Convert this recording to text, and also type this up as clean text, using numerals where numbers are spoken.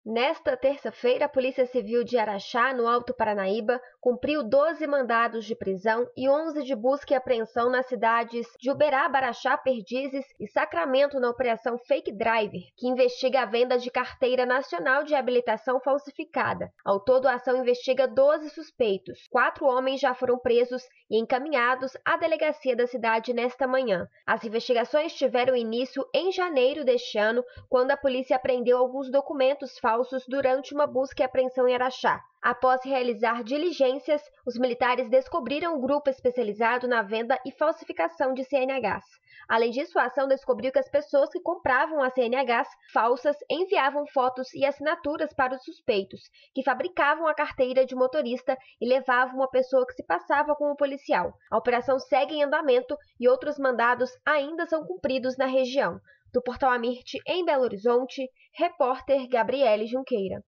Nesta terça-feira, a Polícia Civil de Araxá, no Alto Paranaíba, cumpriu 12 mandados de prisão e 11 de busca e apreensão nas cidades de Uberaba, Araxá, Perdizes e Sacramento na Operação Fake Driver, que investiga a venda de carteira nacional de habilitação falsificada. Ao todo, a ação investiga 12 suspeitos. 4 homens já foram presos e encaminhados à delegacia da cidade nesta manhã. As investigações tiveram início em janeiro deste ano, quando a polícia apreendeu alguns documentos falsos durante uma busca e apreensão em Araxá. Após realizar diligências, os militares descobriram um grupo especializado na venda e falsificação de CNHs. Além disso, a ação descobriu que as pessoas que compravam as CNHs falsas enviavam fotos e assinaturas para os suspeitos, que fabricavam a carteira de motorista e levavam uma pessoa que se passava como policial. A operação segue em andamento e outros mandados ainda são cumpridos na região. Do Portal Amirte, em Belo Horizonte, repórter Gabriele Junqueira.